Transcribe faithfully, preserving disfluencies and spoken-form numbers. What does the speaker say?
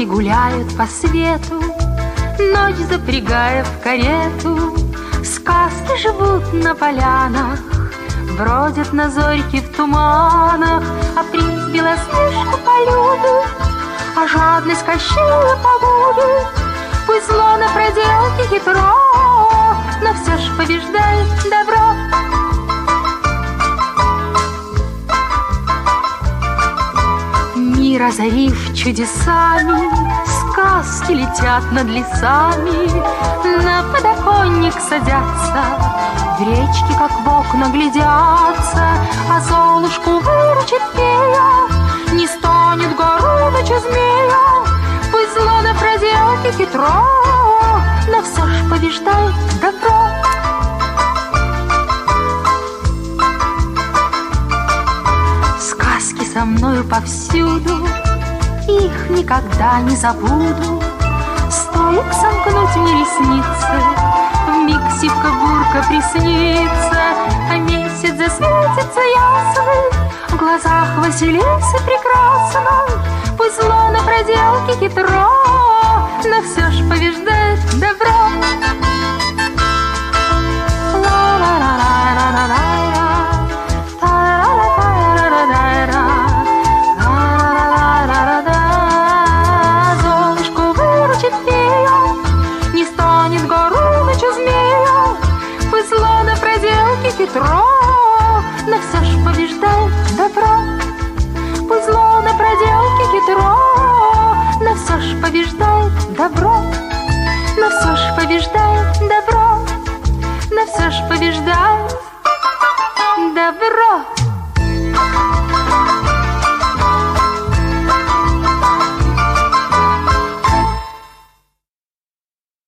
Сказки гуляют по свету, ночь запрягая в карету. Сказки живут на полянах, бродят на зорьке в туманах. А принц Белоснежку полюбит, а жадность Кощея погубит. Пусть зло на проделке хитро, но все ж побеждает добро. Мир озарив чудесами, сказки летят над лесами, на подоконник садятся, в речке, как в окна, глядятся. А Золушку выручит фея, не стонет Горыныча змея. Пусть зло на проделке хитро, но все ж побеждает добро. Сказки со мною повсюду, их никогда не забуду. Стоит сомкнуть мне ресницы, вмиг сивка-бурка приснится, а месяц засветится ясный в глазах Василисы прекрасной. Пусть зло на проделке хитро, но все ж побеждает добро. Золушку выручит фея, не станет Горыныча змея. Пусть зло на проделке хитро, но все ж побеждает добро.